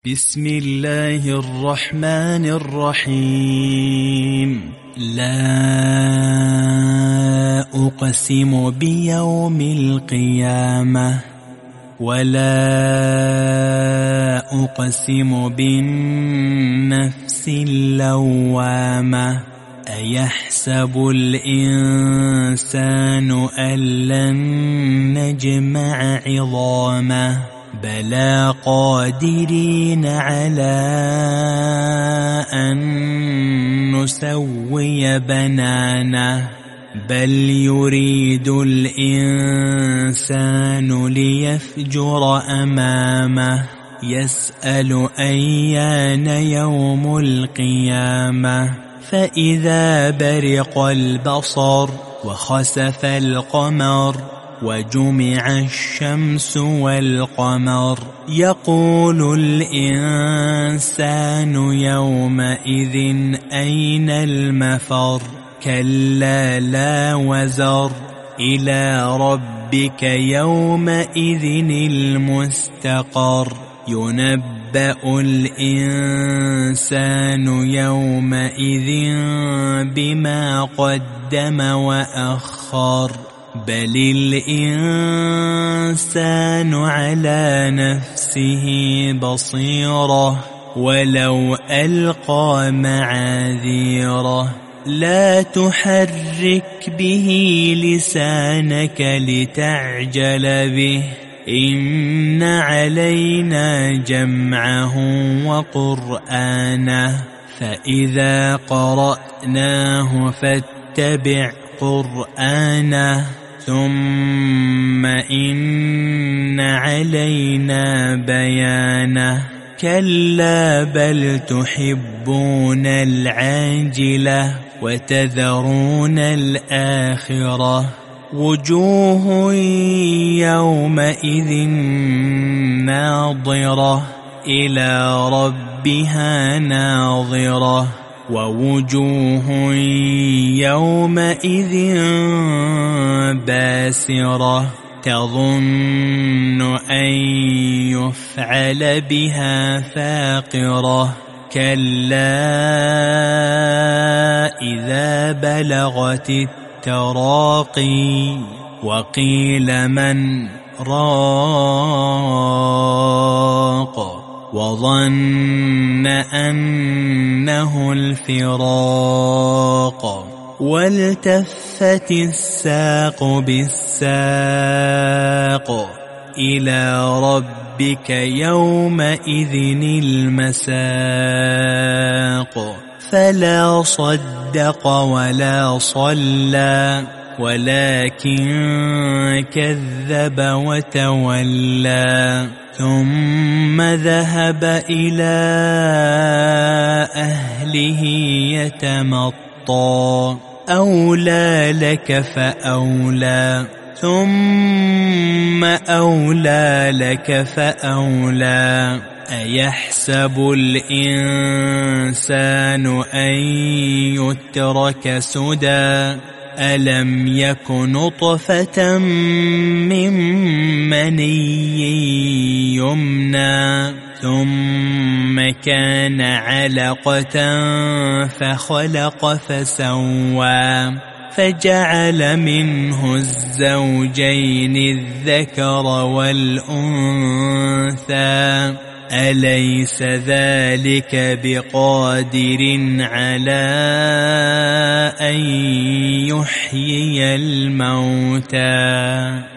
بسم الله الرحمن الرحيم. لا أقسم بيوم القيامة ولا أقسم بالنفس اللوامة. أيحسب الإنسان أن لن نجمع عظامه بلى قادرين على أن نسوي بنانه بل يريد الإنسان ليفجر أمامه يسأل أيان يوم القيامة فإذا برق البصر وخسف القمر وجمع الشمس والقمر يقول الإنسان يومئذ أين المفر كلا لا وزر إلى ربك يومئذ المستقر ينبأ الإنسان يومئذ بما قدم وأخر بل الإنسان على نفسه بصيرة ولو ألقى معاذيره لا تحرك به لسانك لتعجل به إن علينا جمعه وقرآنه فإذا قرأناه فاتبع قرآنه ثم إن علينا بيانه كلا بل تحبون العاجلة وتذرون الآخرة وجوه يومئذ ناظرة إلى ربها ناظرة ووجوه يومئذ باسرة تظن أن يفعل بها فاقرة كلا إذا بلغت التراقي وقيل من راق وظن أنه الفراق والتفت الساق بالساق إلى ربك يومئذ المساق فلا صدق ولا صلى ولكن كذب وتولى ثم ذهب إلى أهله يتمطى أولى لك فأولى ثم أولى لك فأولى أيحسب الإنسان أن يترك سدى ألم يك نطفة من مني يمنى ثم كان علقة فخلق فسوى فجعل منه الزوجين الذكر والأنثى أليس ذلك بقادر على أن يحيي الموتى